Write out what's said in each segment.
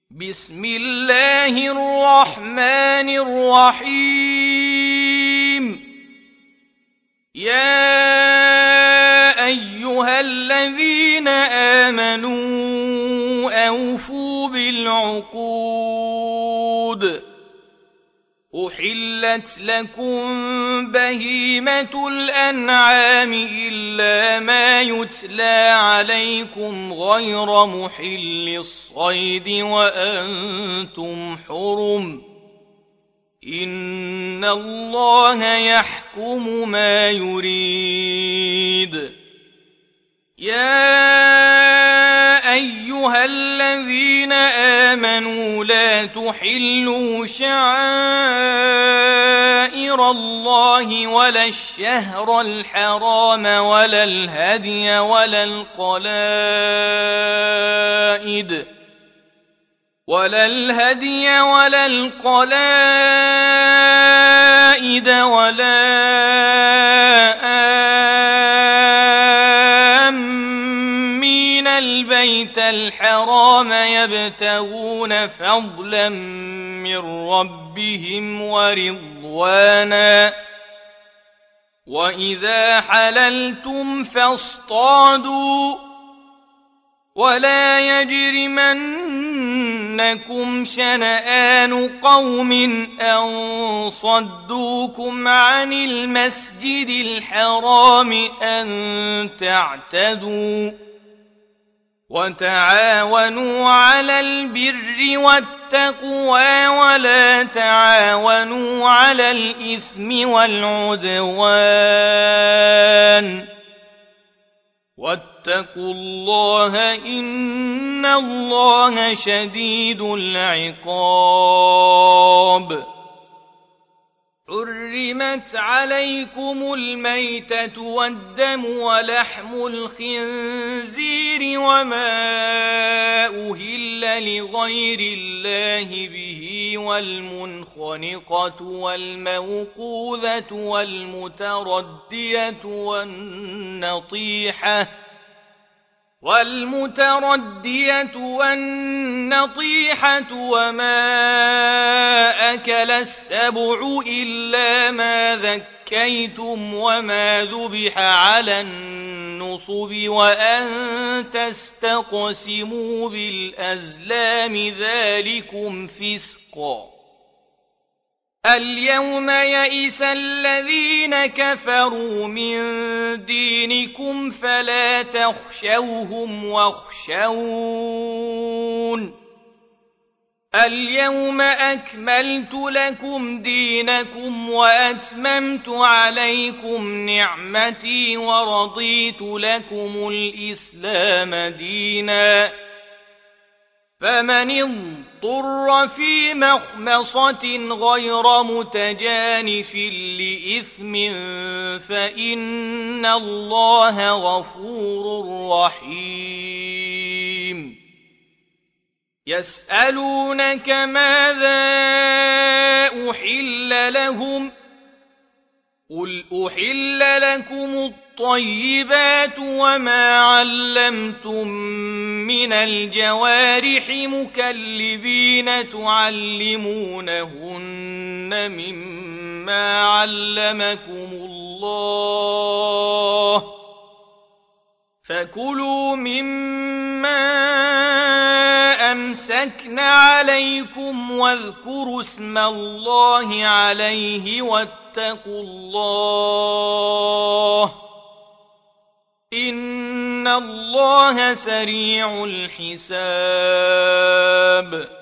بسم الله الرحمن الرحيم. يا أيها الذين آمنوا أوفوا بالعقود. أحلت لكم بهيمة الأنعام إلا ما يتلى عليكم غير محل الصيد وأنتم حرم. إن الله يحكم ما يريد. يا أيها الذين آمنوا لا تحلوا شعائر الله ولا الشهر الحرام ولا الهدي ولا القلائد ولا آمين البيت الحرام يبتغون فضلا من ربهم ورضوانا. وإذا حللتم فاصطادوا ولا يجرمنكم شنآن قوم أن صدوكم عن المسجد الحرام أن تعتدوا. وتعاونوا على البر والتقوى ولا تعاونوا على الإثم والعدوان. واتقوا الله إن الله شديد العقاب. حرمت عليكم الميتة والدم ولحم الخنزير وما أهل لغير الله به والمنخنقة والموقوذة والمتردية والنطيحة وما أكل السبع إلا ما ذكيتم وما ذبح على النصب وأن تستقسموا بالأزلام ذلكم فسق. اليوم يئس الذين كفروا من دينكم فلا تخشوهم واخشون. اليوم أكملت لكم دينكم وأتممت عليكم نعمتي ورضيت لكم الإسلام دينا. فمن اضطر في مخمصة غير متجانف لإثم فإن الله غفور رحيم. يسألونك ماذا أحل لهم قل أحل لكم الطيبات وما علمتم من الجوارح مكلبين تعلمونهن مما علمكم الله فكلوا مما أمسكن عليكم واذكروا اسم الله عليه واتقوا الله إن الله سريع الحساب.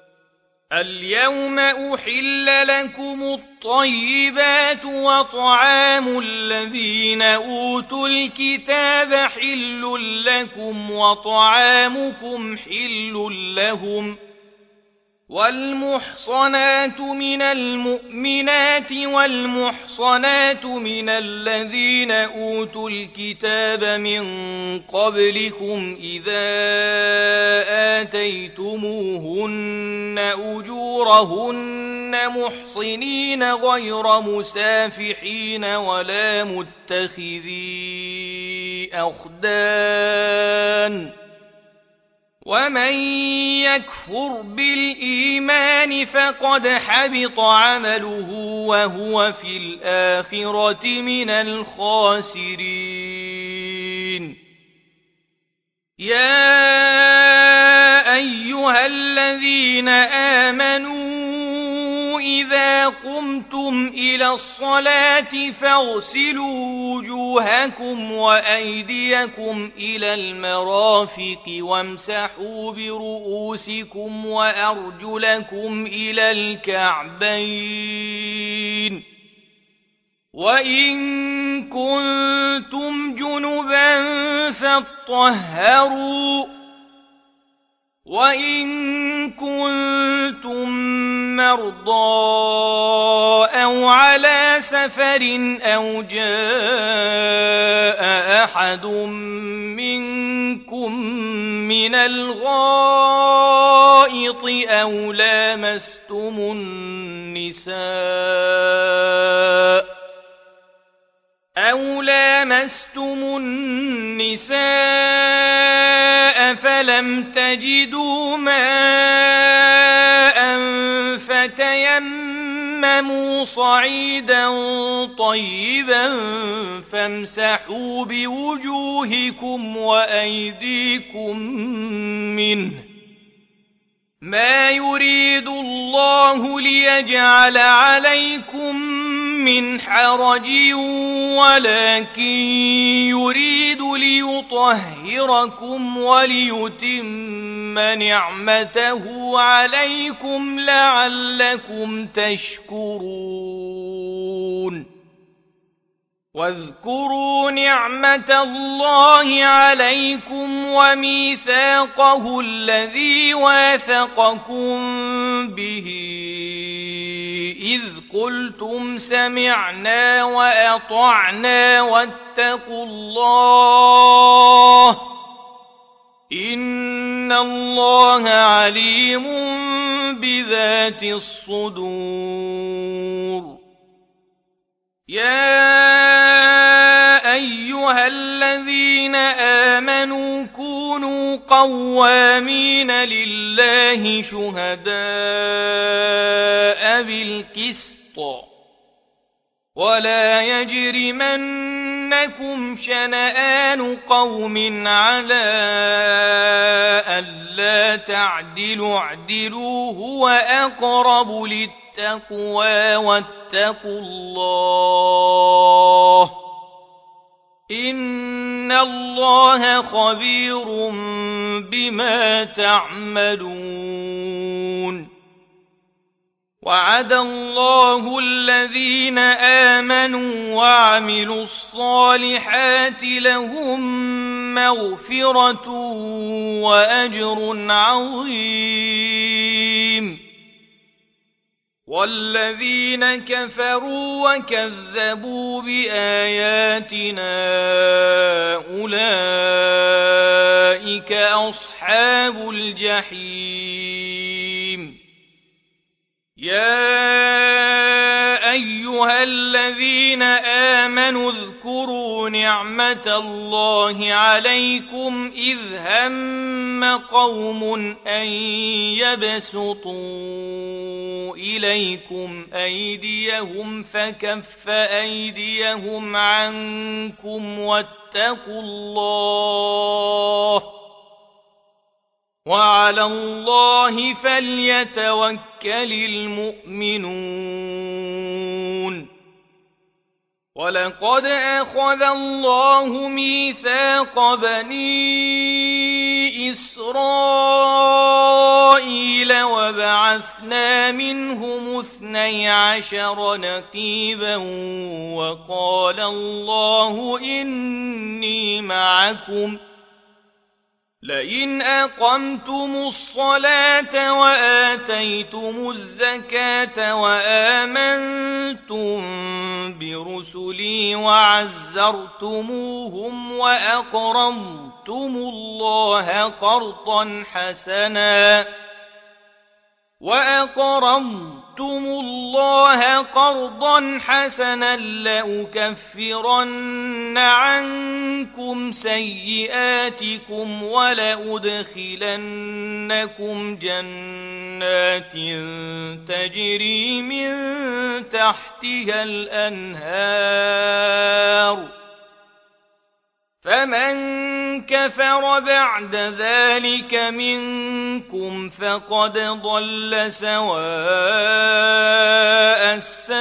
اليوم أحل لكم الطيبات وطعام الذين أوتوا الكتاب حل لكم وطعامكم حل لهم. والمحصنات من المؤمنات والمحصنات من الذين أوتوا الكتاب من قبلكم إذا آتيتموهن أجورهن محصنين غير مسافحين ولا متخذي أخدان ومن يكفر بالإيمان فقد حبط عمله وهو في الآخرة من الخاسرين يا أيها الذين آمنوا إذا قمتم إلى الصلاة فاغسلوا وجوهكم وأيديكم إلى المرافق وامسحوا برؤوسكم وأرجلكم إلى الكعبين وإن كنتم جنبا فاطهروا وإن كنتم مرضى أو على سفر أو جاء أحد منكم من الغائط أو لامستم النساء فلم تجدوا ماء فتيمموا صعيدا طيبا فامسحوا بوجوهكم وأيديكم منه ما يريد الله ليجعل عليكم من حرج ولكن يريد ليطهركم وليتم نعمته عليكم لعلكم تشكرون واذكروا نعمة الله عليكم وميثاقه الذي واثقكم به إذ قلتم سمعنا وأطعنا واتقوا الله إن الله عليم بذات الصدور يا أيها الذين آمنوا كونوا قوامين لله شهداء بالقسط ولا يجرمنكم شنآن قوم على ألا تعدلوا اعدلوا هو أقرب للتقوى واتقوا الله إن الله خبير بما تعملون وعد الله الذين آمنوا وعملوا الصالحات لهم مغفرة وأجر عظيم والذين كفروا وكذبوا بآياتنا أولئك أصحاب الجحيم يا أيها الذين آمنوا اذكروا نعمة الله عليكم إذ هم قوم أن يبسطوا إليكم أيديهم فكف أيديهم عنكم واتقوا الله وعلى الله فليتوكل المؤمنون ولقد أخذ الله ميثاق بني إسرائيل وبعثنا منهم 12 نقيبا وقال الله إني معكم لئن أقمتم الصلاة وآتيتم الزكاة وآمنتم برسلي وعزرتموهم وأقرضتم الله قرضا حسنا وأقرضتم الله قرضا حسنا لأكفرن عنكم سيئاتكم ولأدخلنكم جنات تجري من تحتها الأنهار فمن كفر بعد ذلك منكم فقد ضل سواء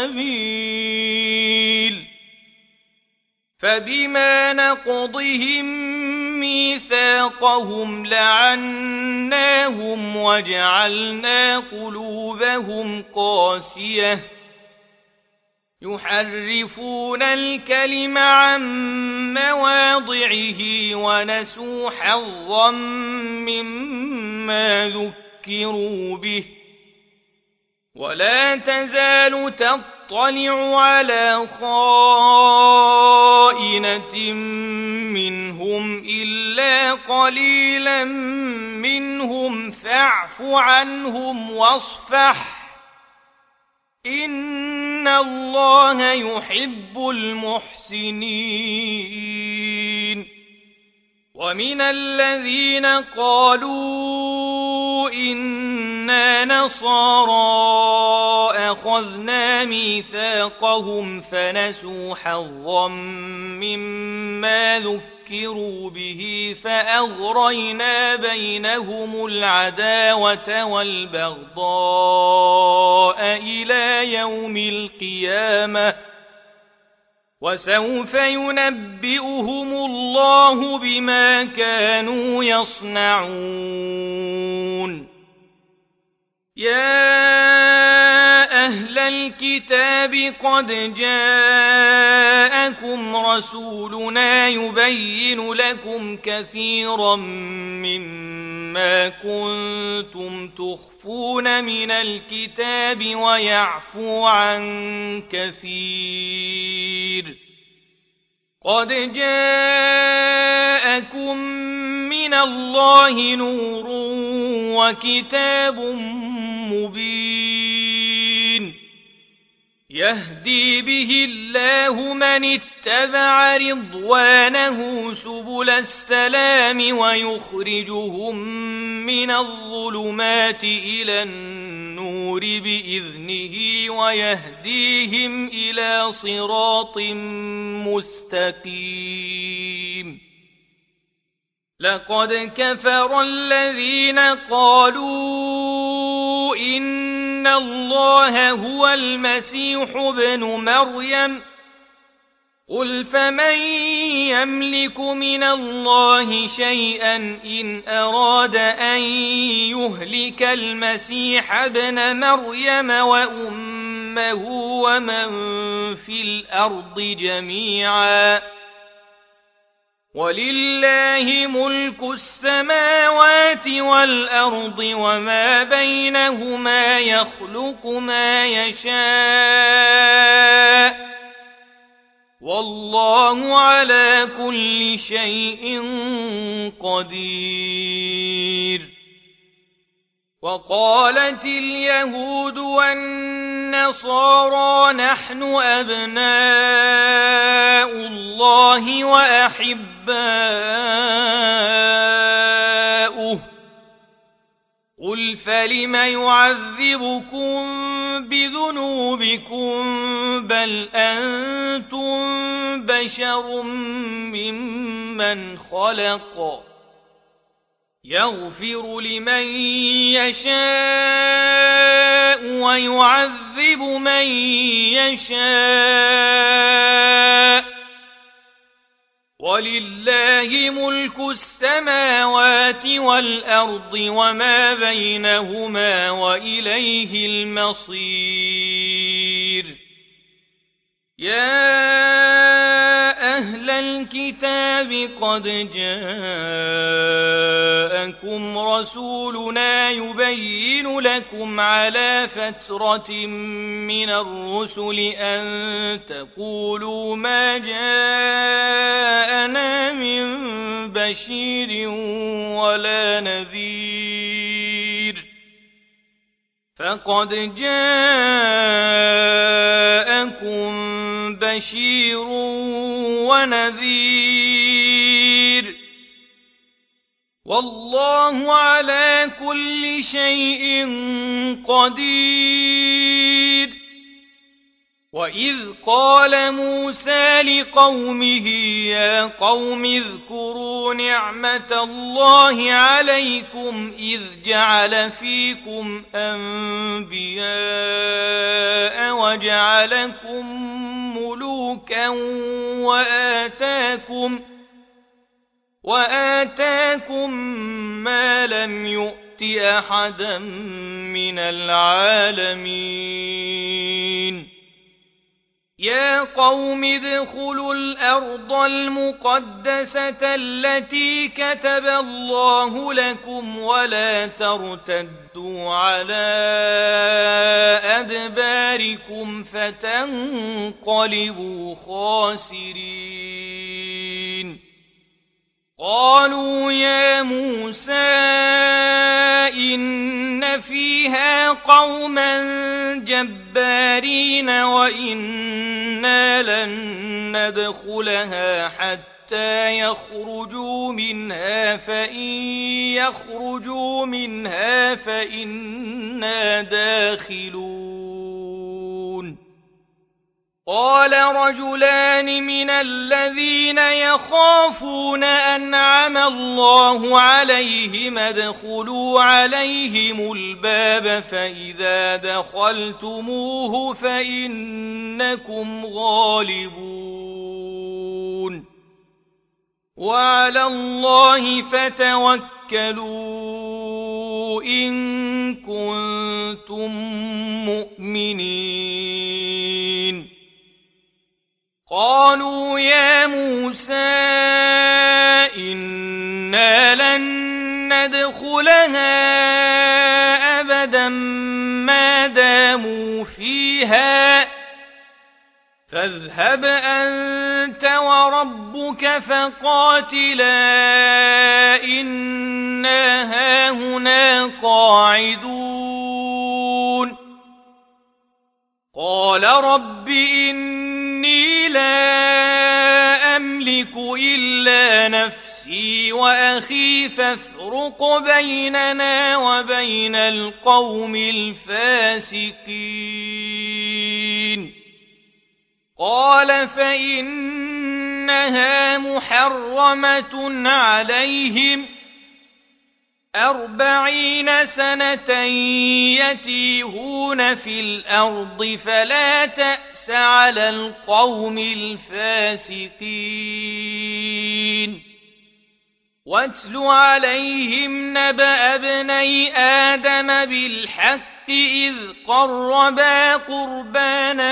السبيل فبما نقضهم ميثاقهم لعناهم وجعلنا قلوبهم قاسية يحرفون الكلم عن مواضعه ونسوا حظا مما ذكروا به ولا تزال تطلع على خائنة منهم إلا قليلا منهم فاعف عنهم واصفح إن الله يحب المحسنين ومن الذين قالوا إنا نصارى أخذنا ميثاقهم فنسوا حظا مما ذكروا به فأغرينا بينهم العداوة والبغضاء إلى يوم القيامة وسوف ينبئهم الله بما كانوا يصنعون يا أهل الكتاب قد جاءكم رسولنا يبين لكم كثيرا مما كنتم تخفون من الكتاب ويعفو عن كثير قد جاءكم من الله نور وكتاب مبين يهدي به الله من اتبع رضوانه سبل السلام ويخرجهم من الظلمات إلى النور بإذنه ويهديهم إلى صراط مستقيم لقد كفر الذين قالوا إن الله هو المسيح ابن مريم قل فمن يملك من الله شيئا إن أراد أن يهلك المسيح ابن مريم وأمه ومن في الأرض جميعا ولله ملك السماوات والأرض وما بينهما يخلق ما يشاء والله على كل شيء قدير وقالت اليهود والنصارى نحن أبناء الله وأحباؤه قل فلم يعذبكم بذنوبكم بل أنتم بشر ممن خلق يغفر لمن يشاء ويعذب من يشاء ولله ملك السماوات والأرض وما بينهما وإليه المصير يا أهل الكتاب قد جاءكم رسولنا يبين لكم على فترة من الرسل أن تقولوا ما جاءنا من بشير ولا نذير فقد جاءكم بشير ونذير والله على كل شيء قدير وإذ قال موسى لقومه يا قوم اذكروا نعمة الله عليكم إذ جعل فيكم أنبياء وجعلكم ملوكا وآتاكم ما لم يؤت أحدا من العالمين يا قوم ادخلوا الأرض المقدسة التي كتب الله لكم ولا ترتدوا على أدباركم فتنقلبوا خاسرين قالوا يا موسى إن فيها قوما جبارين وإنا لن ندخلها حتى يخرجوا منها فإن يخرجوا منها فإنا داخلون قال رجلان من الذين يخافون أنعم الله عليهم ادخلوا عليهم الباب فإذا دخلتموه فإنكم غالبون وعلى الله فتوكلوا إن كنتم مؤمنين قالوا يا موسى إنا لن ندخلها أبدا ما داموا فيها فاذهب أنت وربك فقاتلا إنا هاهنا قاعدون قال رب إني لا أملك إلا نفسي وأخي فافرق بيننا وبين القوم الفاسقين قال فإنها محرمة عليهم 40 سنة يتيهون في الأرض فلا تأس على القوم الفاسقين واتل عليهم نبأ ابني آدم بالحق إذ قربا قربانا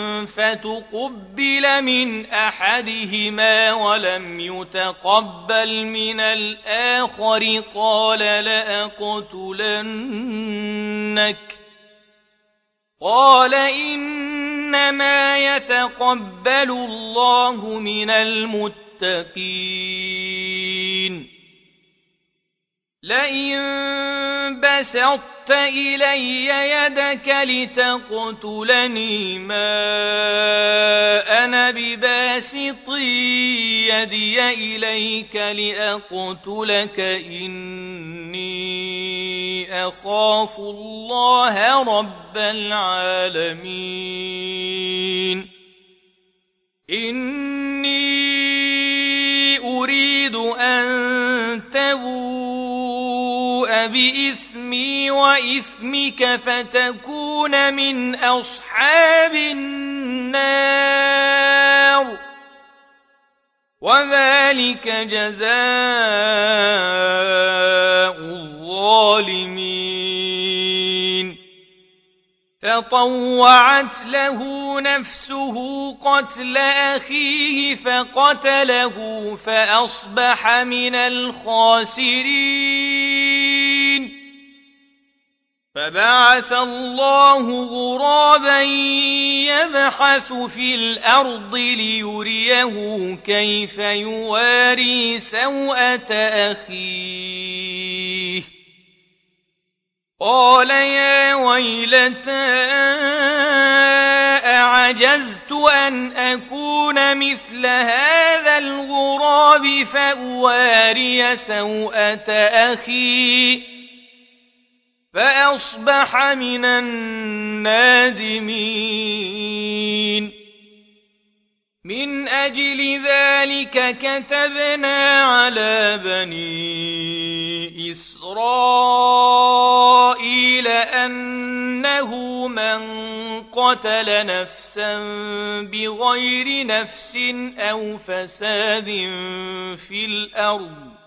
فتقبل من أحدهما ولم يتقبل من الآخر قال لأقتلنك قال إنما يتقبل الله من المتقين لئن بسطت إلي يدك لتقتلني ما أنا بباسط يدي إليك لأقتلك إني أخاف الله رب العالمين إني أريد أن تبوء بإثمي وإثمك فتكون من أصحاب النار وذلك جزاء الظالمين فطوعت له نفسه قتل أخيه فقتله فأصبح من الخاسرين فبعث الله غرابا يبحث في الأرض ليريه كيف يواري سوءة أخيه قال يا ويلتى أعجزت أن أكون مثل هذا الغراب فأواري سوءة أخي فأصبح من النادمين من أجل ذلك كتبنا على بني إسرائيل أنه من قتل نفسا بغير نفس أو فساد في الأرض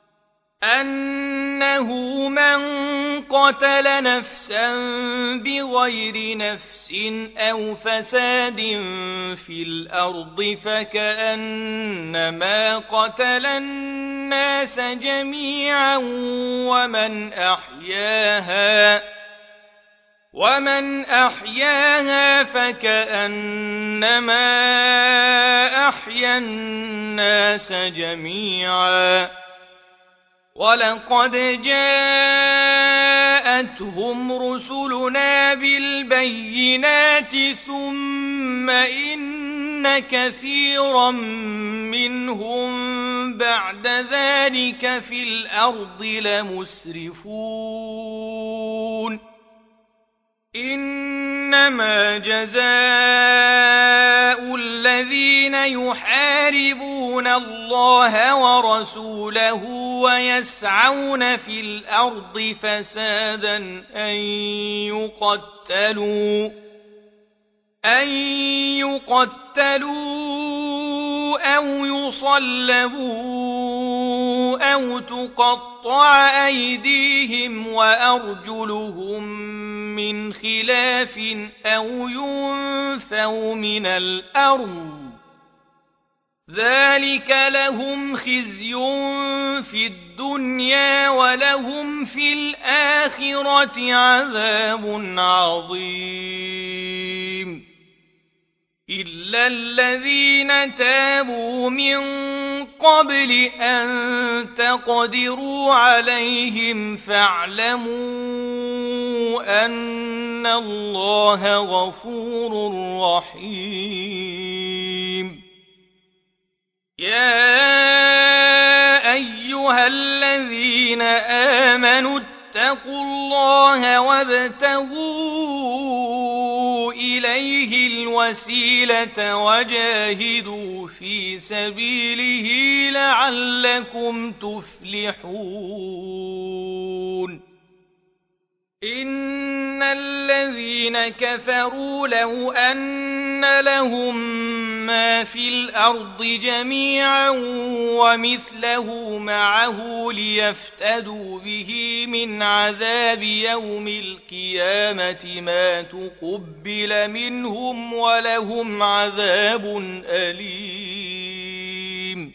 فكأنما قتل الناس جميعا ومن أحياها فكأنما أحيا الناس جميعا ولقد جاءتهم رسلنا بالبينات ثم إن كثيرا منهم بعد ذلك في الأرض لمسرفون إنما جزاء الذين يحاربون الله ورسوله ويسعون في الأرض فسادا أن يقتلوا أو يصلبوا أو تقطع أيديهم وأرجلهم من خلاف أو ينفوا من الأرض ذلك لهم خزي في الدنيا ولهم في الآخرة عذاب عظيم إلا الذين تابوا من قبل أن تقدروا عليهم فاعلموا أن الله غفور رحيم يا أيها الذين آمنوا اتقوا الله وابتغوا إليه الوسيلة وجاهدوا في سبيله لعلكم تفلحون إن الذين كفروا لو أن لهم ما في الأرض جميعا ومثله معه ليفتدوا به من عذاب يوم القيامة ما تقبل منهم ولهم عذاب أليم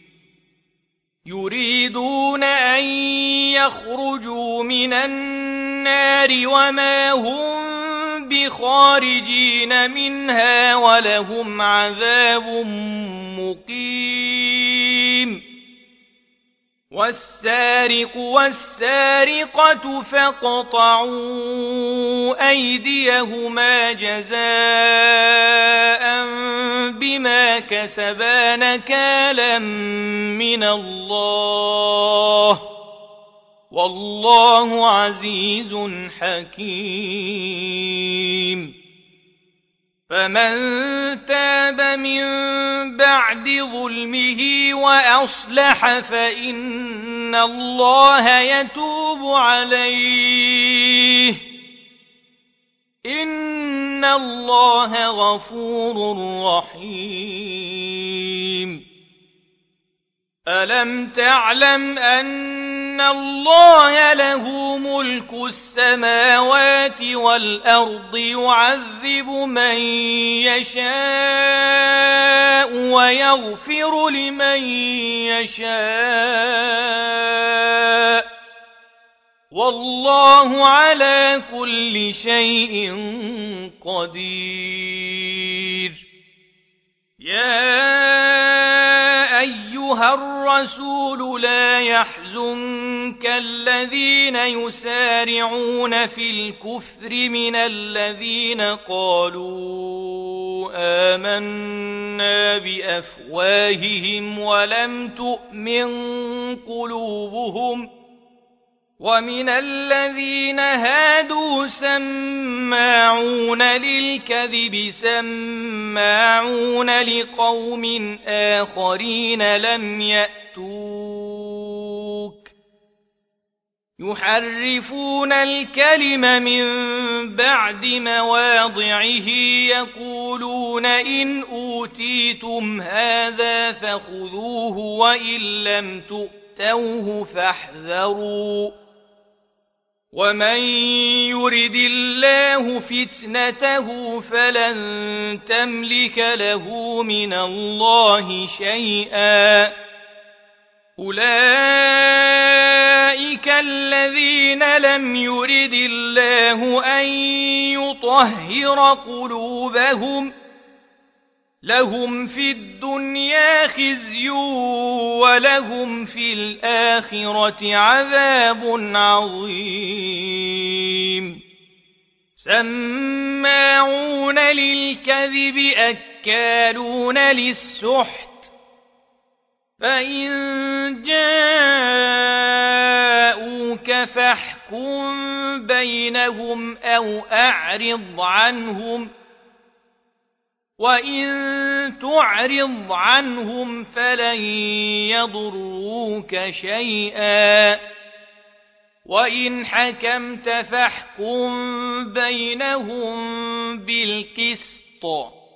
يريدون أن يخرجوا من النار وما هم بخارجين منها ولهم عذاب مقيم والسارق والسارقة فاقطعوا أيديهما جزاء بما كسبا نكالا من الله والله عزيز حكيم فمن تاب من بعد ظلمه وأصلح فإن الله يتوب عليه إن الله غفور رحيم ألم تعلم أن الله له ملك السماوات والأرض يعذب من يشاء ويغفر لمن يشاء والله على كل شيء قدير يا أيها الرسول لا يحزنك كالذين يسارعون في الكفر من الذين قالوا آمنا بأفواههم ولم تؤمن قلوبهم ومن الذين هادوا سماعون للكذب سماعون لقوم آخرين لم يأتوك يحرفون الكلم من بعد مواضعه يقولون إن أوتيتم هذا فخذوه وإن لم تؤتوه فاحذروا ومن يرد الله فتنته فلن تملك له من الله شيئا أولئك الذين لم يرد الله أن يطهر قلوبهم لهم في الدنيا خزي ولهم في الآخرة عذاب عظيم سماعون للكذب أكالون للسحت فإن جاءوك فاحكم بينهم أو أعرض عنهم وإن تعرض عنهم فلن يضروك شيئا وإن حكمت فاحكم بينهم بالقسط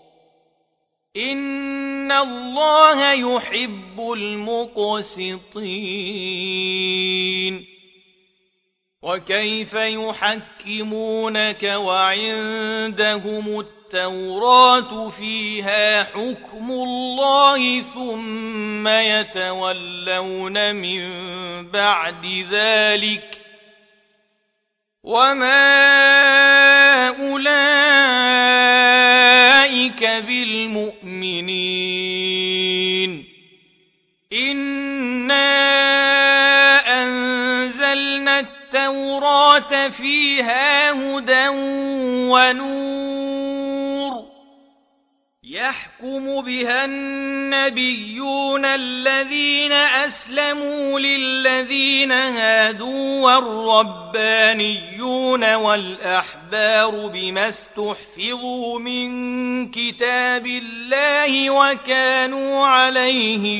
إن الله يحب المقسطين وكيف يحكمونك وعندهم التوراة فيها حكم الله ثم يتولون من بعد ذلك وما أولئك بالمؤمنين إنا أنزلنا التوراة فيها هدى ونور يحكم بها النبيون الذين أسلموا للذين هادوا والربانيون والأحبار بما استحفظوا من كتاب الله وكانوا عليه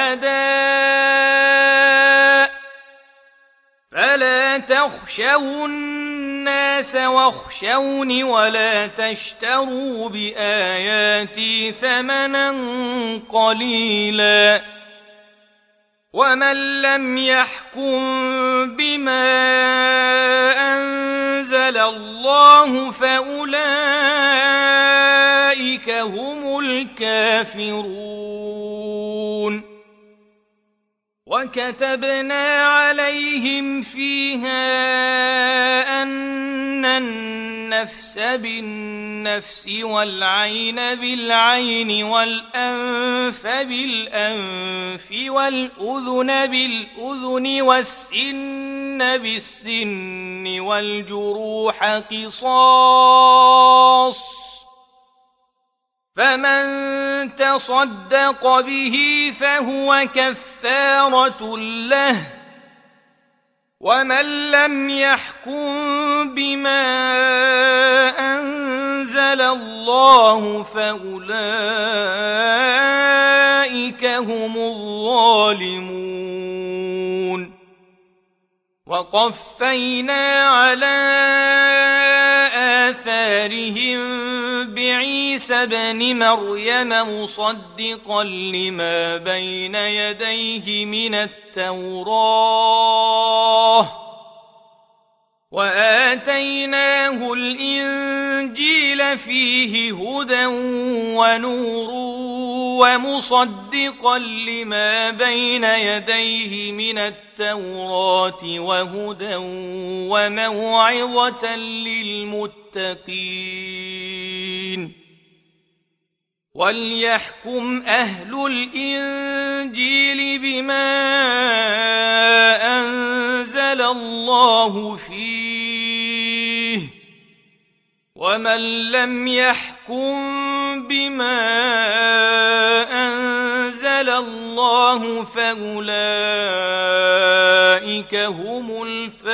شهداء فلا تخشوا الناس واخشوني ولا تشتروا بآياتي ثمنا قليلا ومن لم يحكم بما أنزل الله فأولئك هم الكافرون وكتبنا عليهم فيها أن النفس بالنفس والعين بالعين والأنف بالأنف والأذن بالأذن والسن بالسن والجروح قصاص فمن تصدق به فهو كفارة له ومن لم يحكم بما أنزل الله فأولئك هم الظالمون وقفينا على آثارهم بعيسى ابن مريم مصدقا لما بين يديه من التوراة وآتيناه الإنجيل فيه هدى ونور ومصدقا لما بين يديه من التوراة وهدى وموعظة للمتقين وليحكم أهل الإنجيل بما أنزل أنزل الله فيه ومن لم يحكم بما أنزل الله فأولئك هم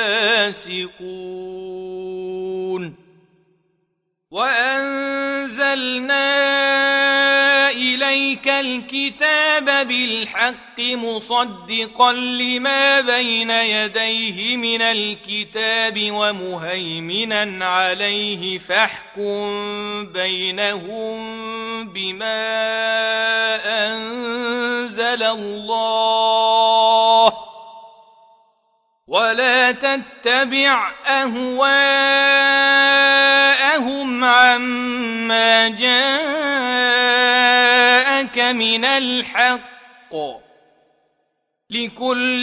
الفاسقون وأنزلنا إليك الكتاب بالحق مصدقا لما بين يديه من الكتاب ومهيمنا عليه فاحكم بينهم بما أنزل الله ولا تتبع أهواءهم عما جاءك من الحق لكل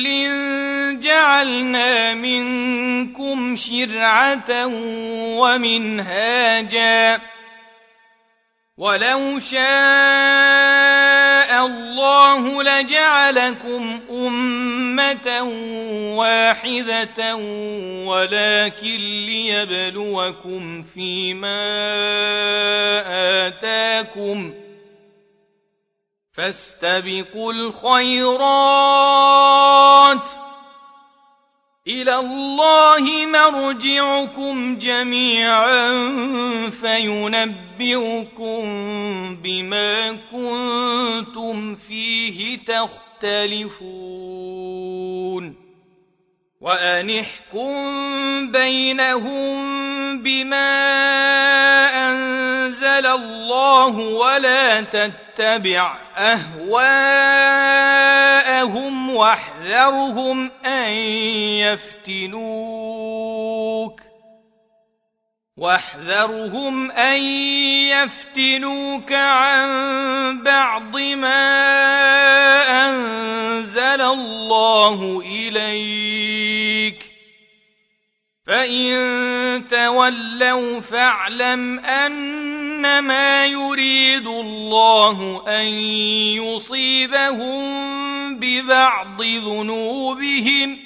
جعلنا منكم شرعة ومنهاجا ولو شاء الله لجعلكم أمة واحدة ولكن ليبلوكم فيما آتاكم فاستبقوا الخيرات إلى الله مرجعكم جميعا فينبئكم بما كنتم فيه تختلفون وأن احكم بينهم بما أنزل الله ولا تتبع أهواءهم واحذرهم أن يفتنوك عن بعض ما أنزل الله إليك فإن تولوا فاعلم أنما يريد الله أن يصيبهم ببعض ذنوبهم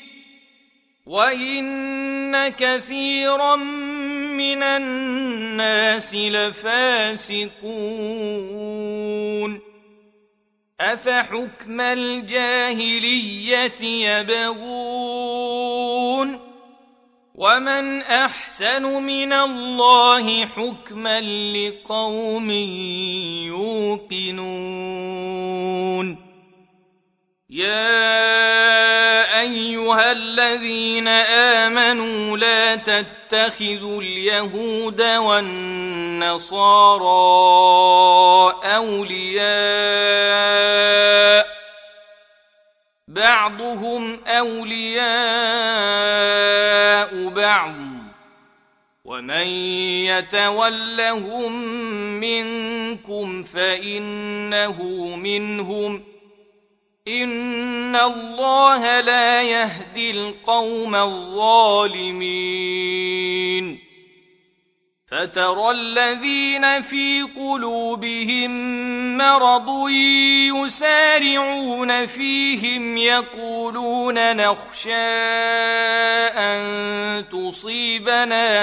وإن كثيرا من الناس لفاسقون أفحكم الجاهلية يبغون ومن أحسن من الله حكما لقوم يوقنون يا أيها الذين آمنوا لا تتخذوا اليهود والنصارى أولياء بعضهم أولياء بعض ومن يتولهم منكم فإنه منهم إن الله لا يهدي القوم الظالمين فترى الذين في قلوبهم مرض يسارعون فيهم يقولون نخشى أن تصيبنا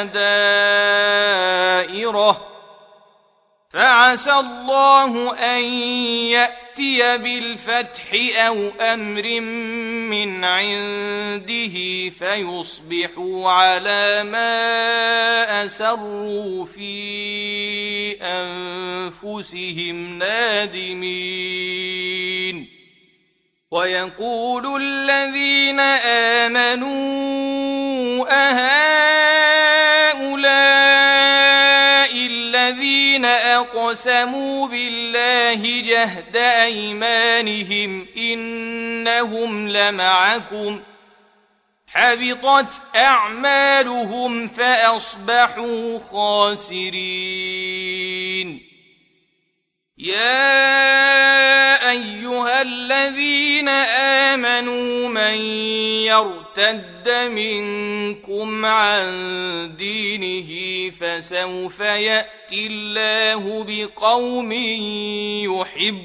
دائرة فعسى الله أن يأتي بالفتح أو أمر من عنده فيصبحوا على ما أسروا في أنفسهم نادمين ويقول الذين آمنوا أهؤلاء الذين أقسموا بالله جهد أيمانهم إنهم لمعكم حبطت أعمالهم فأصبحوا خاسرين يا أيها الذين آمنوا من يرتد منكم عن دينه فسوف يأتي الله بقوم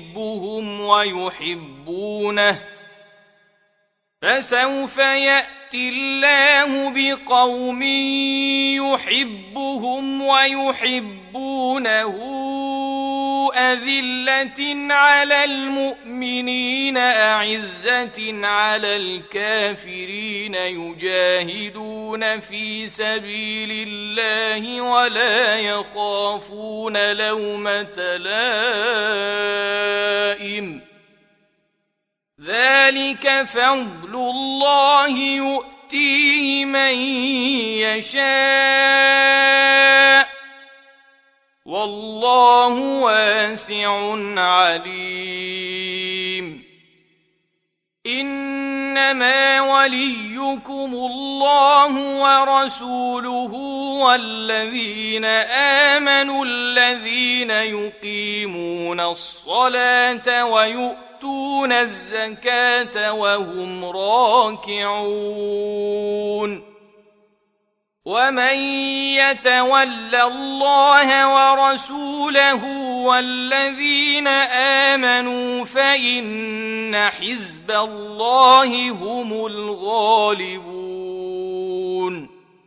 يحبهم ويحبونه الله بقوم يحبهم ويحبونه أذلة على المؤمنين أعزة على الكافرين يجاهدون في سبيل الله ولا يخافون لومة لائم ذلك فضل الله يؤتيه من يشاء والله واسع عليم إنما وليكم الله ورسوله والذين آمنوا الذين يقيمون الصلاة ويؤتون الزكاة وهم راكعون ومن يتول الله ورسوله والذين آمنوا فإن حزب الله هم الغالبون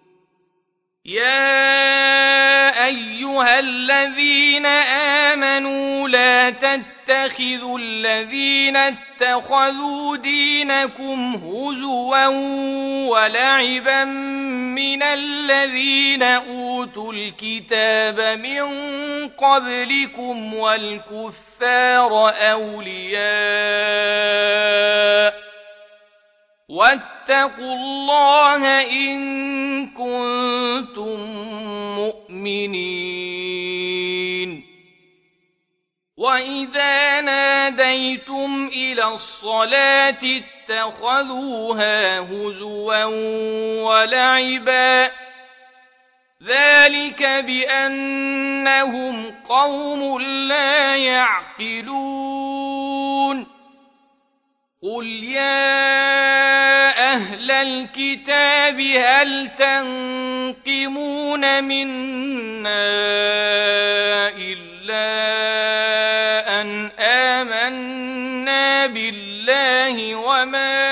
يا أيها الذين آمنوا لا تتخذوا الذين اتخذوا دينكم هزوا ولعبا من الذين أوتوا الكتاب من قبلكم والكفار أولياء واتقوا الله إن كنتم مؤمنين وإذا ناديتم إلى الصلاة اتخذوها هزوا ولعبا ذلك بأنهم قوم لا يعقلون قل يا أهل الكتاب هل تنقمون منا إلا أن آمنا بالله وما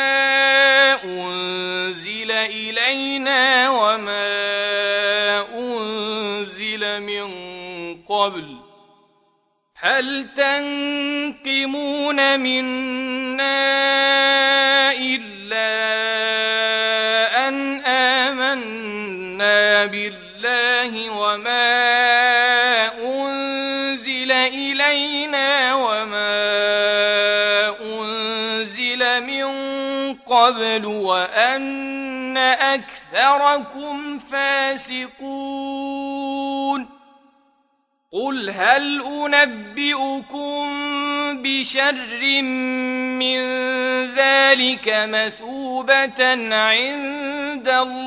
أنزل إلينا وما أنزل من قبل هل تنقمون منا إلا أن آمنا بالله وما أنزل إلينا وما أنزل من قبل وأن أكثركم فاسقون قل هل أنبئكم بشر من ذلك مثوبة عند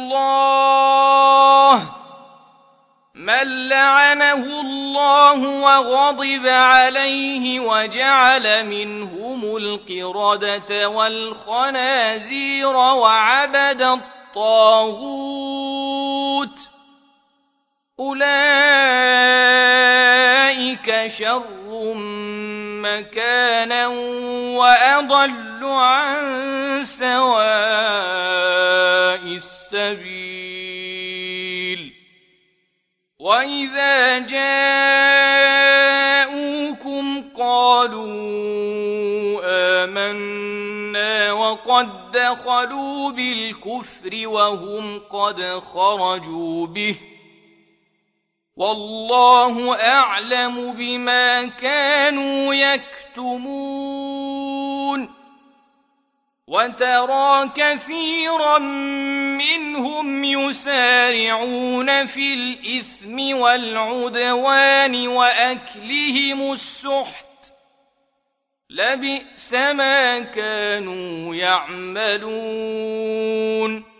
الله من لعنه الله وغضب عليه وجعل منهم القردة والخنازير وعبد الطاغوت أولئك شر مكانا وأضل عن سواء السبيل وإذا جاءوكم قالوا آمنا وقد دخلوا بالكفر وهم قد خرجوا به والله أعلم بما كانوا يكتمون وترى كثيرا منهم يسارعون في الإثم والعدوان وأكلهم السحت لبئس ما كانوا يعملون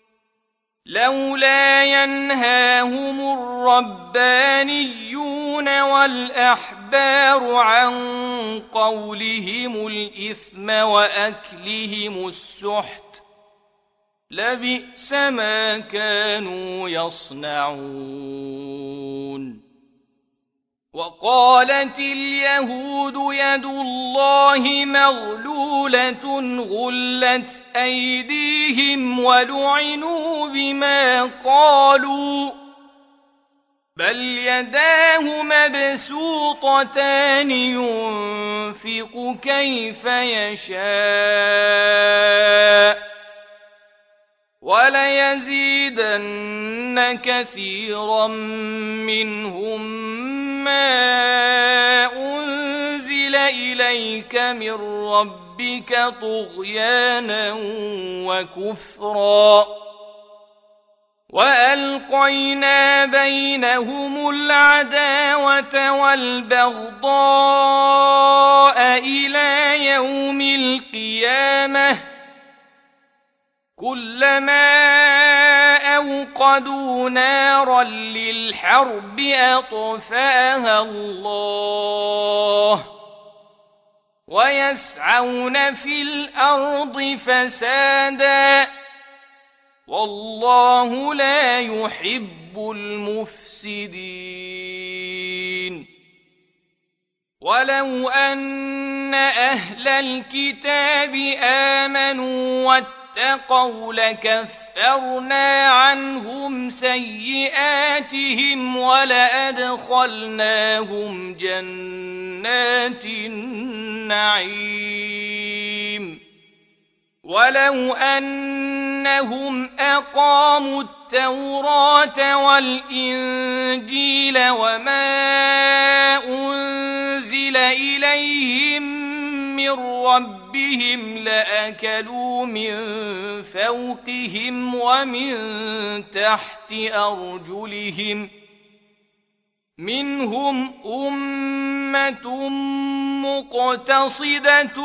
لولا ينهاهم الربانيون والأحبار عن قولهم الإثم وأكلهم السحت لبئس ما كانوا يصنعون وقالت اليهود يد الله مغلولة غلت أيديهم ولعنوا بما قالوا بل يداه مبسوطتان ينفق كيف يشاء وليزيدن كثيرا منهم ما أنزل إليك من ربك طغيانا وكفرا وألقينا بينهم العداوة والبغضاء إلى يوم القيامة كلما أوقدوا نارا للحرب أطفأها الله ويسعون في الأرض فسادا والله لا يحب المفسدين ولو أن أهل الكتاب آمنوا واتقوا لكفرنا عنهم سيئاتهم ولأدخلناهم جنات النعيم ولو أنهم أقاموا التوراة والإنجيل وما أنزل إليهم من ربهم لأكلوا من فوقهم ومن تحت أرجلهم منهم أمة مقتصدة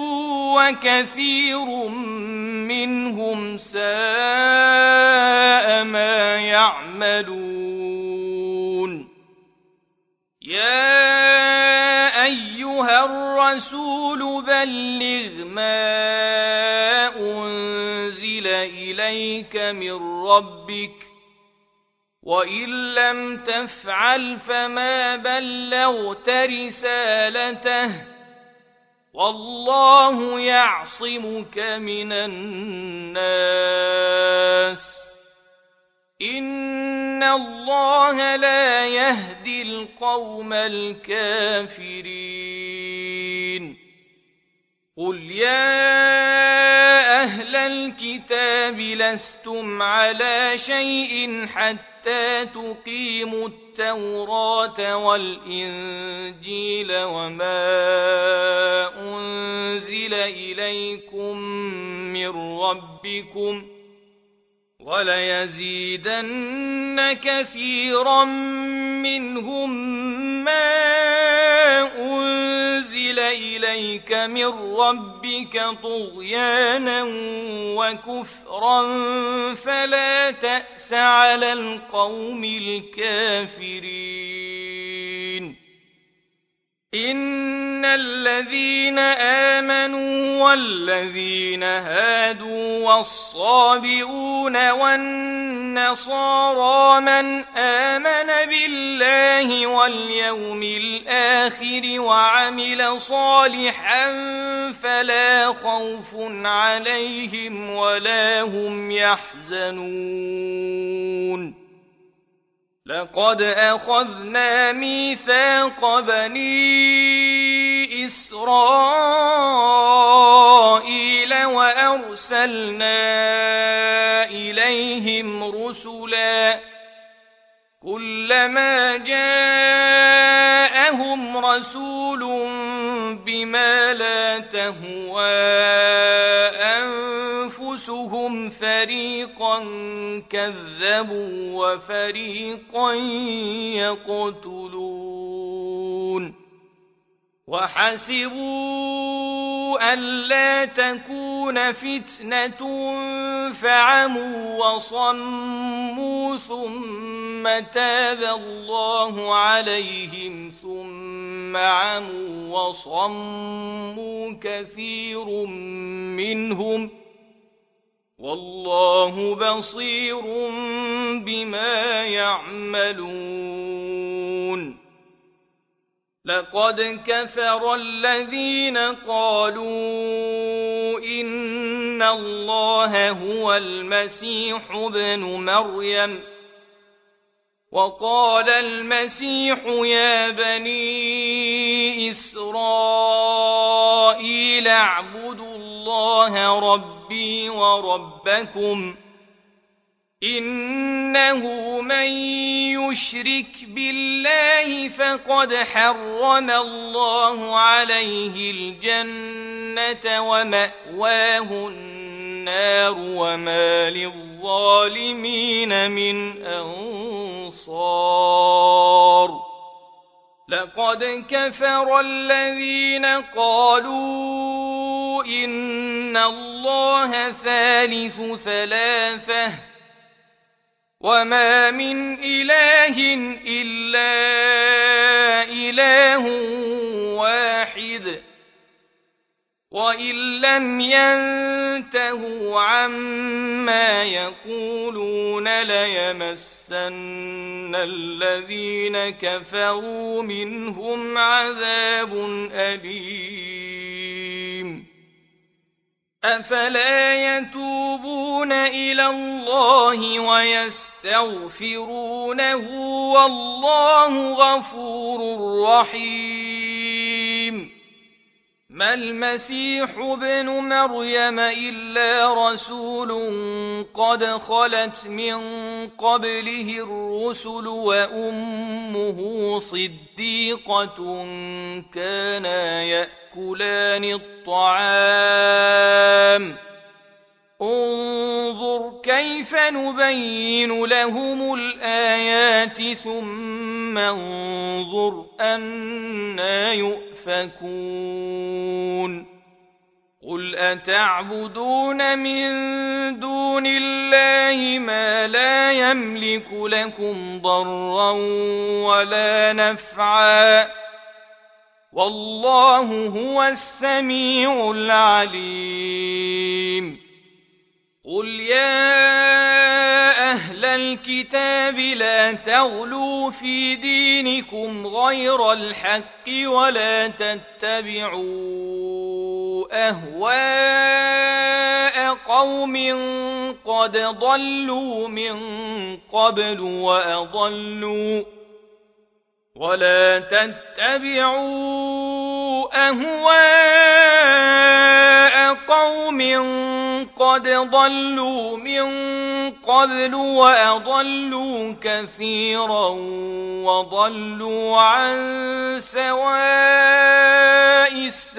وكثير منهم ساء ما يعملون يا أيها الرسول بلغ ما أنزل إليك من ربك وإن لم تفعل فما بلغت رسالته والله يعصمك من الناس إن الله لا يهدي القوم الكافرين قل يا أهل الكتاب لستم على شيء حتى تقيموا التوراة والإنجيل وما أنزل إليكم من ربكم وليزيدن كثيرا منهم ما أنزل إليك من ربك طغيانا وكفرا فلا تأس على القوم الكافرين إن الذين آمنوا والذين هادوا والصابئون والنصارى من آمن بالله واليوم الآخر وعمل صالحا فلا خوف عليهم ولا هم يحزنون لقد أخذنا ميثاق بني إسرائيل وأرسلنا إليهم رسلا كلما جاءهم رسول بما لا تهوى أنفسهم فريقا كذبوا وفريقا يقتلون وحسبوا ألا تكون فتنة فعموا وصموا ثم تاب الله عليهم ثم عموا وصموا كثير منهم والله بصير بما يعملون لقد كفر الذين قالوا إن الله هو المسيح ابن مريم وقال المسيح يا بني إسرائيل اعبدوا الله ربي وربكم إنه من يشرك بالله فقد حرم الله عليه الجنة ومأواه النار وما للظالمين من أنصار لقد كفر الذين قالوا إن الله ثالث ثلاثة وما من إله إلا إله واحد وإن لم ينتهوا عما يقولون ليمسن الذين كفروا منهم عذاب أليم أفلا يتوبون إلى الله ويستغفرونه والله غفور رحيم ما المسيح ابن مريم إلا رسول قد خلت من قبله الرسل وأمه صديقة كانا يأكلان الطعام انظر كيف نبين لهم الآيات ثم انظر أنى يؤفكون قل أتعبدون من دون الله ما لا يملك لكم ضرا ولا نفعا والله هو السميع العليم قل يا أهل الكتاب لا تغلوا في دينكم غير الحق ولا تتبعوا أهواء قوم قد ضلوا من قبل وأضلوا ولا تتبعوا أهواء قوم قد ضلوا من قبل وأضلوا كثيرا وضلوا عن سواء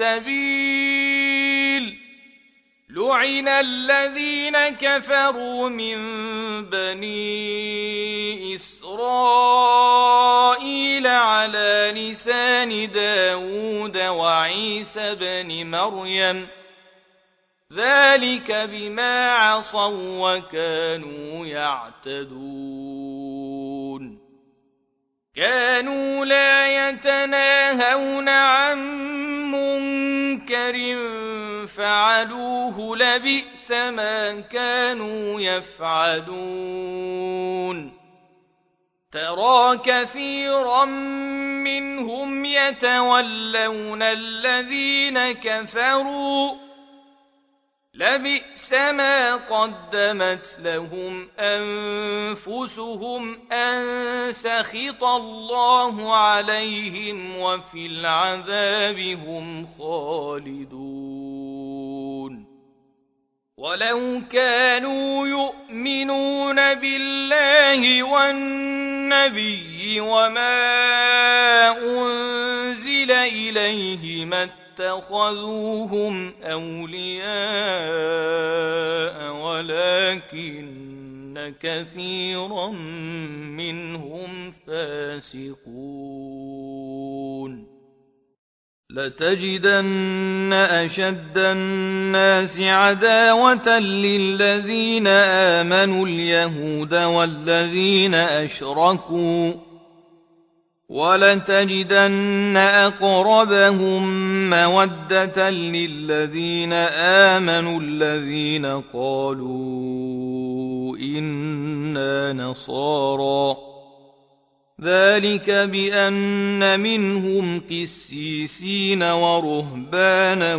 السبيل لعن الذين كفروا من بني إسرائيل على لسان داود وعيسى بن مريم ذلك بما عصوا وكانوا يعتدون كانوا لا يتناهون عن منكر فعلوه لبئس ما كانوا يفعلون ترى كثيرا منهم يتولون الذين كفروا لبئس ما قدمت لهم أنفسهم أن سخط الله عليهم وفي العذاب هم خالدون ولو كانوا يؤمنون بالله والنبي وما أنزل إليه ما اتخذوهم أولياء ولكن كثيرا منهم فاسقون لتجدن أشد الناس عداوة للذين آمنوا اليهود والذين أشركوا ولتجدن أقربهم مودة للذين آمنوا الذين قالوا إنا نصارى ذلك بأن منهم قسيسين ورهبانا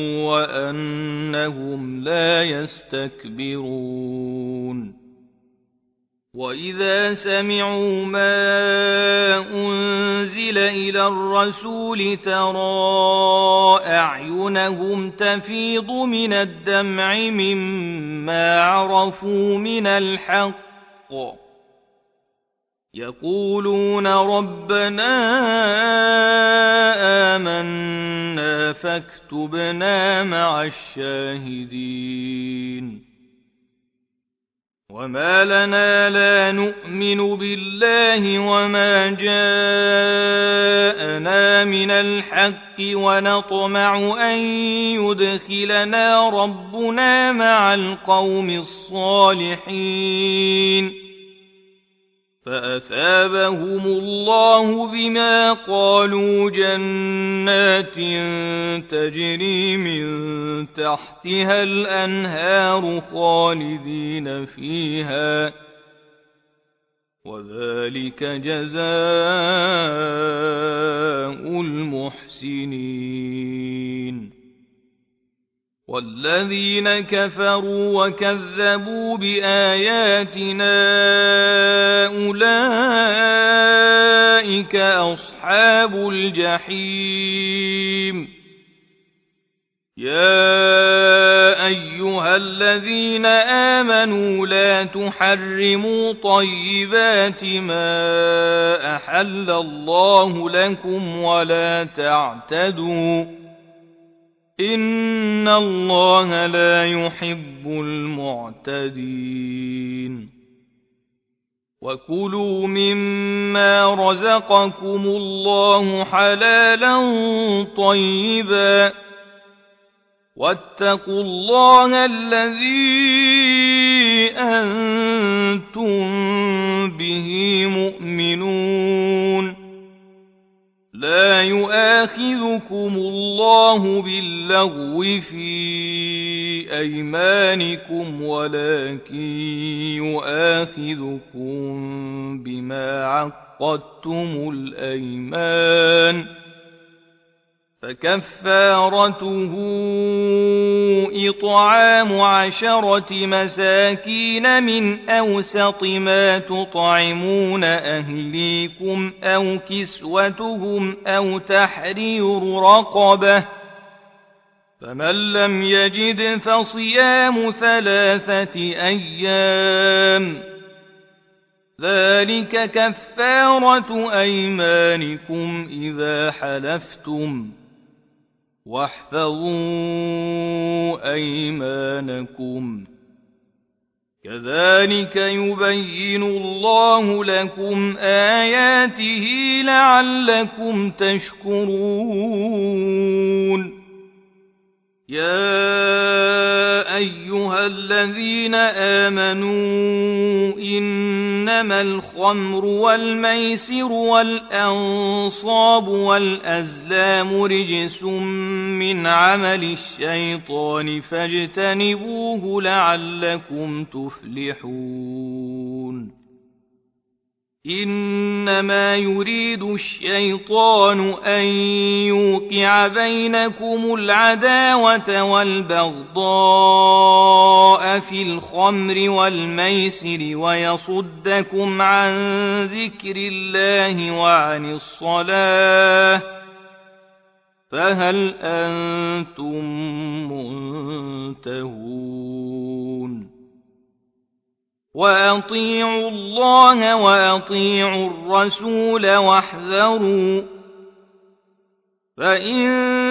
وأنهم لا يستكبرون وإذا سمعوا ما أنزل إلى الرسول ترى أعينهم تفيض من الدمع مما عرفوا من الحق يقولون ربنا آمنا فاكتبنا مع الشاهدين وما لنا لا نؤمن بالله وما جاءنا من الحق ونطمع أن يدخلنا ربنا مع القوم الصالحين فأثابهم الله بما قالوا جنات تجري من تحتها الأنهار خالدين فيها وذلك جزاء المحسنين والذين كفروا وكذبوا بآياتنا أولئك أصحاب الجحيم يا أيها الذين آمنوا لا تحرموا طيبات ما أحل الله لكم ولا تعتدوا إن الله لا يحب المعتدين وكلوا مما رزقكم الله حلالا طيبا واتقوا الله الذي أنتم به مؤمنون لا يؤاخذكم الله باللغو في أيمانكم ولكن يؤاخذكم بما عقدتم الأيمان فكفارته إطعام 10 مساكين من أوسط ما تطعمون أهليكم أو كسوتهم أو تحرير رقبة فمن لم يجد فصيام 3 أيام ذلك كفارة أيمانكم إذا حلفتم واحفظوا أيمانكم كذلك يبين الله لكم آياته لعلكم تشكرون يا أيها الذين آمنوا إنما الخمر والميسر والأنصاب والأزلام رجس من عمل الشيطان فاجتنبوه لعلكم تفلحون إنما يريد الشيطان أن يوقع بينكم العداوة والبغضاء في الخمر والميسر ويصدكم عن ذكر الله وعن الصلاة فهل أنتم منتهون وأطيعوا الله وأطيعوا الرسول واحذروا فإن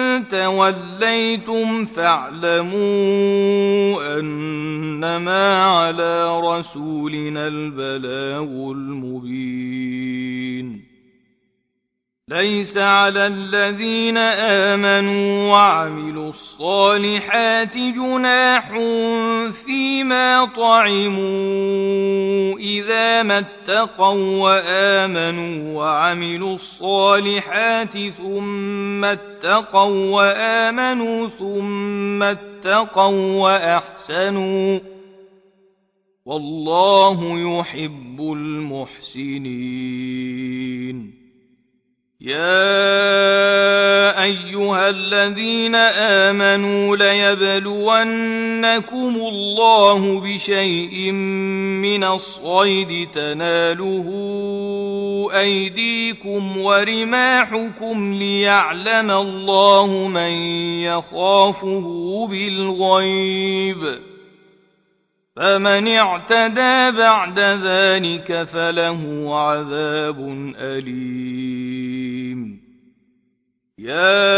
توليتم فاعلموا أنما على رسولنا البلاغ المبين ليس على الذين آمنوا وعملوا الصالحات جناح فيما طعموا إذا ما اتقوا وآمنوا وعملوا الصالحات ثم اتقوا وآمنوا ثم اتقوا وأحسنوا والله يحب المحسنين. يا أيها الذين آمنوا ليبلونكم الله بشيء من الصيد تناله أيديكم ورماحكم ليعلم الله من يخافه بالغيب، فمن اعتدى بعد ذلك فله عذاب أليم. يا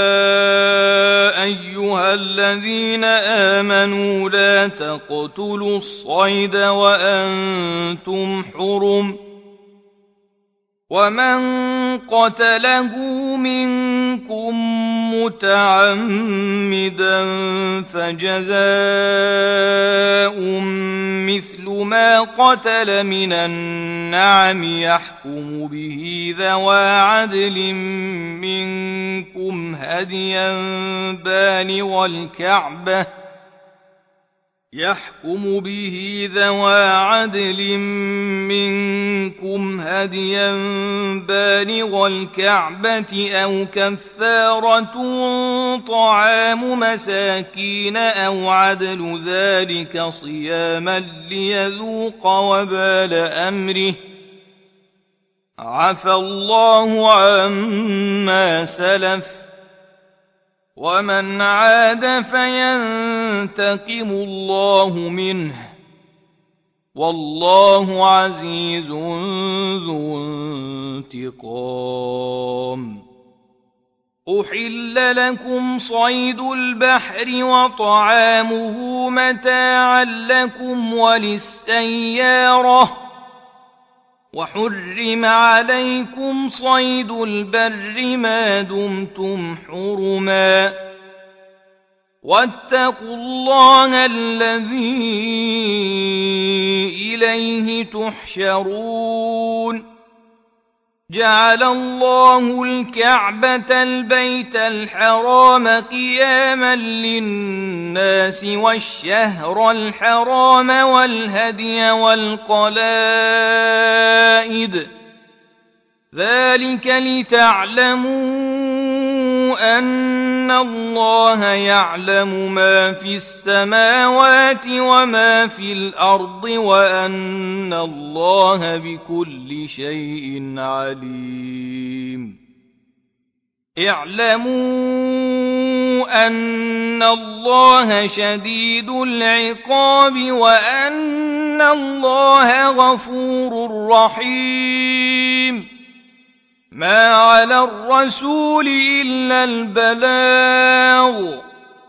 أيها الذين آمنوا لا تقتلوا الصيد وأنتم حرم، ومن قتله منكم متعمدا فجزاء مثل ما قتل من النعم يحكم به ذوى عدل منكم هديا بالغ الكعبة أو كفارة طعام مساكين أو عدل ذلك صياما ليذوق وبال أمره، عفى الله عما سلف، ومن عاد فينتقم الله منه، والله عزيز ذو انتقام. أحل لكم صيد البحر وطعامه متاعا لكم وللسيارة، وحرم عليكم صيد البر ما دمتم حرما، واتقوا الله الذي إليه تحشرون. جعل الله الكعبة البيت الحرام قياما للناس والشهر الحرام والهدي والقلائد، ذلك لتعلموا أن الله يعلم ما في السماوات وما في الأرض وأن الله بكل شيء عليم. اعلموا أن الله شديد العقاب وأن الله غفور رحيم. ما على الرسول إلا البلاغ،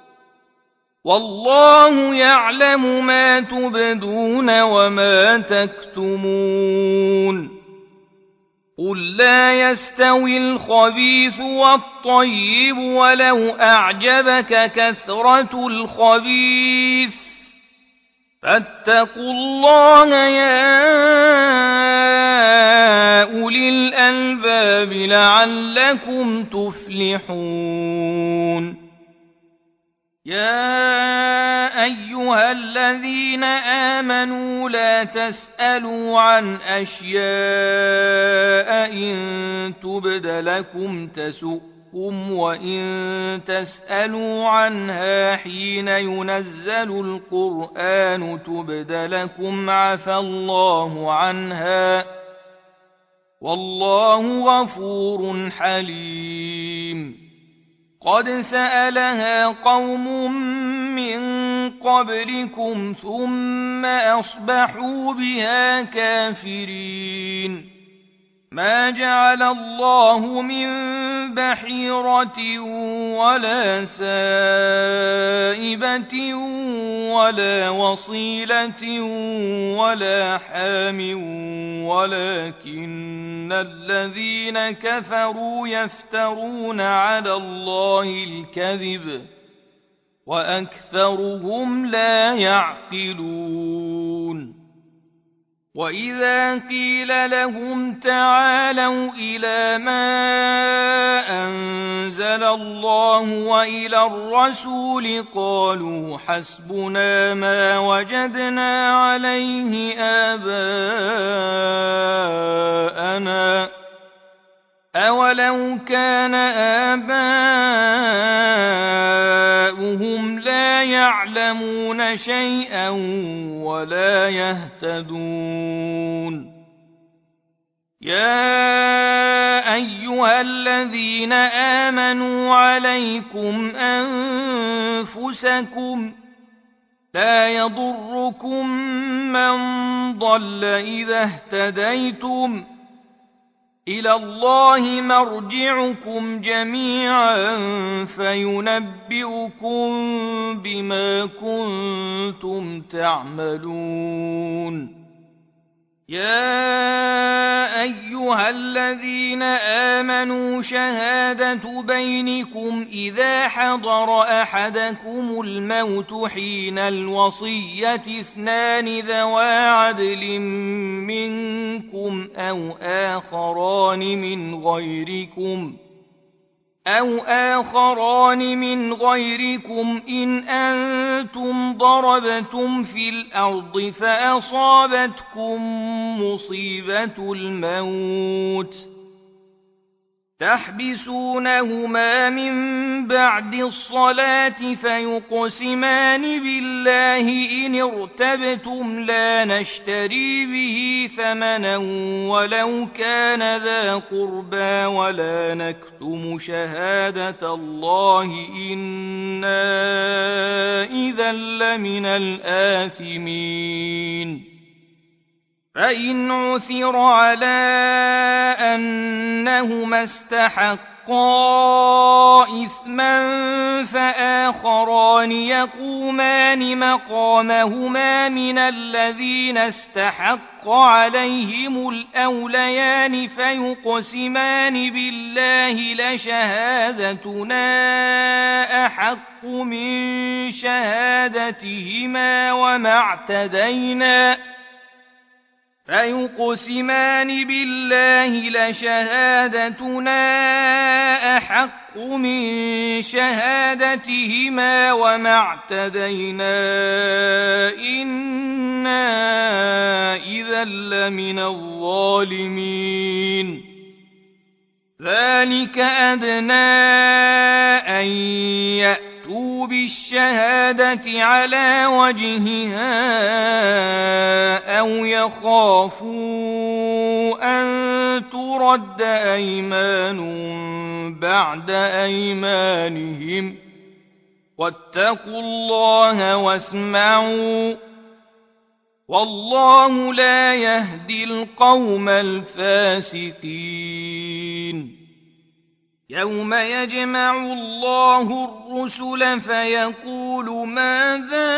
والله يعلم ما تبدون وما تكتمون. قل لا يستوي الخبيث والطيب ولو أعجبك كثرة الخبيث، فاتقوا الله يا أولي الألباب لعلكم تفلحون. يا أيها الذين آمنوا لا تسألوا عن أشياء إن تبد لكم تسؤكم، وإن تسألوا عنها حين ينزل القرآن تبد لكم عفى الله عنها، والله غفور حليم. قد سألها قوم من قبلكم ثم أصبحوا بها كافرين. ما جعل الله من بحيرة ولا سائبة ولا وصيلة ولا حام، ولكن الذين كفروا يفترون على الله الكذب وأكثرهم لا يعقلون. وإذا قيل لهم تعالوا إلى ما أنزل الله وإلى الرسول قالوا حسبنا ما وجدنا عليه آباءنا أولو كان آباؤهم لا يعلمون شيئا ولا يهتدون يا أيها الذين آمنوا عليكم أنفسكم لا يضركم من ضل إذا اهتديتم إلى الله مرجعكم جميعا فينبئكم بما كنتم تعملون يا أيها الذين آمنوا شهادة بينكم إذا حضر أحدكم الموت حين الوصية اثنان ذوى عدل منكم أو آخران من غيركم إن أنتم ضربتم في الأرض فأصابتكم مصيبة الموت تحبسونهما من بعد الصلاة فيقسمان بالله إن ارتبتم لا نشتري به ثمنا ولو كان ذا قربى ولا نكتم شهادة الله إنا إذا لمن الآثمين فإن عثر على أنهما استحقا إثما فآخران يقومان مقامهما من الذين استحق عليهم الأوليان فيقسمان بالله لشهادتنا أحق من شهادتهما وما اعتدينا إنا إذا لمن الظالمين ذلك أدنى أن يأتوا بالشهادة على وجهها أو يخافوا أن ترد أيمان بعد أيمانهم واتقوا الله واسمعوا والله لا يهدي القوم الفاسقين يوم يجمع الله الرسل فيقول ماذا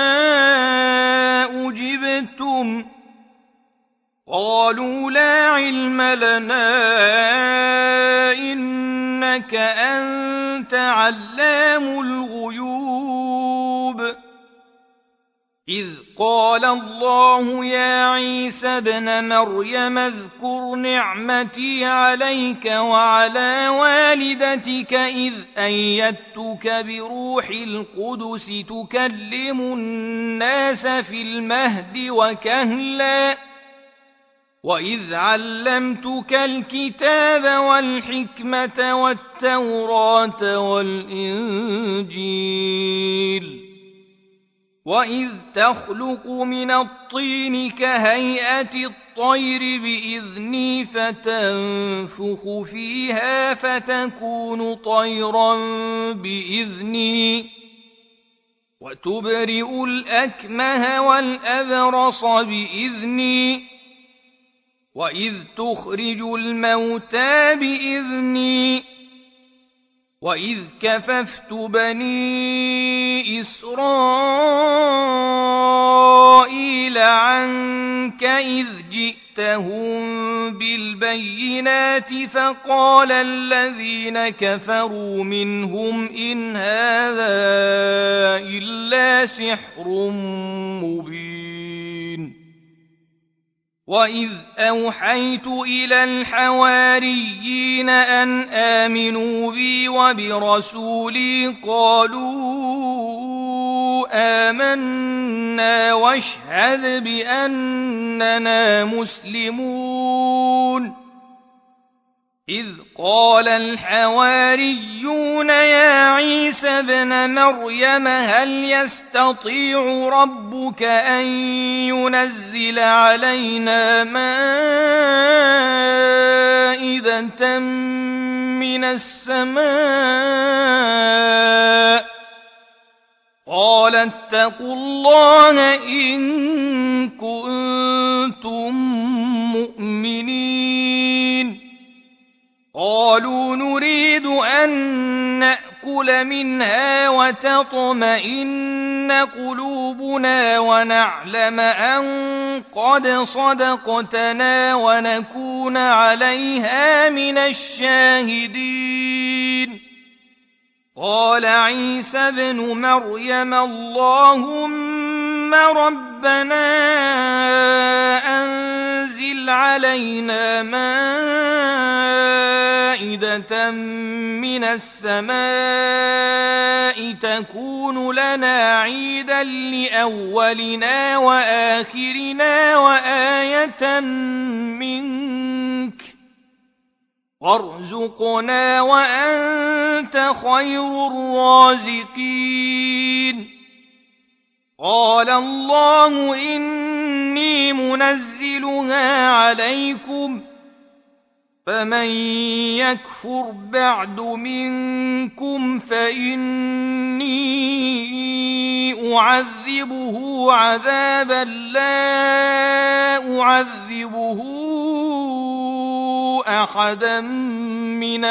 أجبتم قالوا لا علم لنا إنك أنت علام الغيوب إذ قال الله يا عيسى ابن مريم اذكر نعمتي عليك وعلى والدتك إذ أيدتك بروح القدس تكلم الناس في المهد وكهلا وإذ علمتك الكتاب والحكمة والتوراة والإنجيل وإذ تخلق من الطين كهيئة الطير بإذني فتنفخ فيها فتكون طيرا بإذني وتبرئ الأكمه والأبرص بإذني وإذ تخرج الموتى بإذني وإذ كففت بني إسرائيل عنك إذ جئتهم بالبينات فقال الذين كفروا منهم إن هذا إلا سحر مبين وإذ أوحيت إلى الحواريين أن آمنوا بي وبرسولي قالوا آمنا واشهد بأننا مسلمون إذ قال الحواريون يا عيسى ابن مريم هل يستطيع ربك أن ينزل علينا مائدة من السماء قال اتقوا الله إن كنتم مؤمنين قالوا نريد أن نأكل منها وتطمئن قلوبنا ونعلم أن قد صدقتنا ونكون عليها من الشاهدين قال عيسى ابن مريم اللهم ربنا أنزل علينا مائدة من السماء تكون لنا عيدا لأولنا وآخرنا وآية منك وارزقنا وأنت خير الرازقين قال الله إني منزلها عليكم فمن يكفر بعد منكم فإني أعذبه عذابا لا أعذبه أحدا من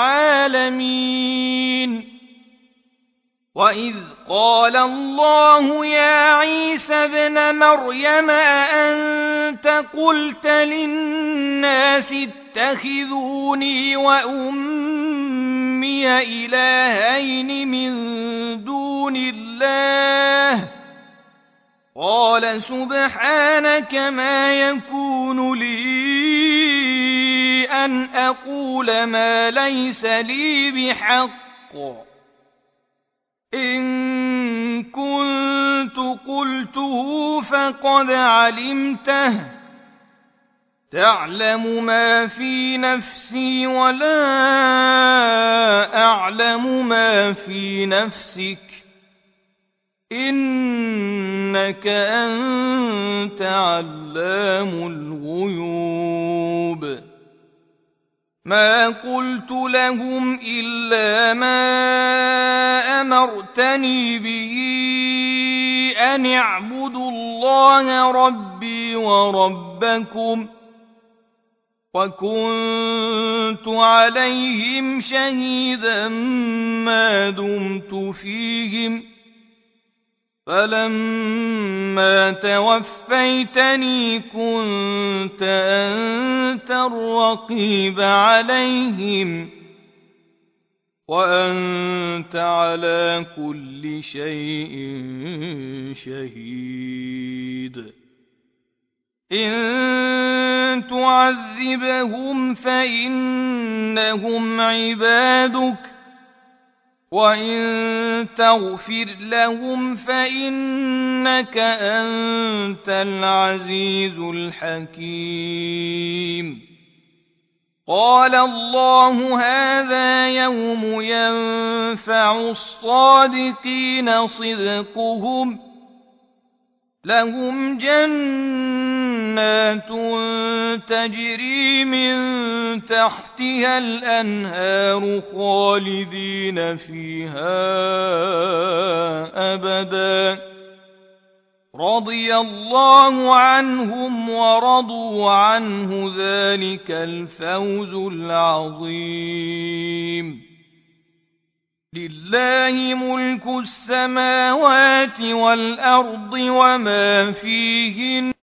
العالمين وإذ قال الله يا عيسى ابن مريم أأنت قلت للناس اتخذوني وأمي إلهين من دون الله قال سبحانك ما يكون لي أن أقول ما ليس لي بحق إن كنت قلته فقد علمته تعلم ما في نفسي ولا أعلم ما في نفسك إنك أنت علام الغيوب ما قلت لهم إلا ما أمرتني به أن اعبدوا الله ربي وربكم وكنت عليهم شهيدا ما دمت فيهم فلما توفيتني كنت أنت الرقيب عليهم وأنت على كل شيء شهيد إن تعذبهم فإنهم عبادك وإن تغفر لهم فإنك أنت العزيز الحكيم قال الله هذا يوم ينفع الصادقين صدقهم لهم جنات تجري من تحتها الأنهار خالدين فيها أبدا رضي الله عنهم ورضوا عنه ذلك الفوز العظيم لله ملك السماوات والأرض وما فيهن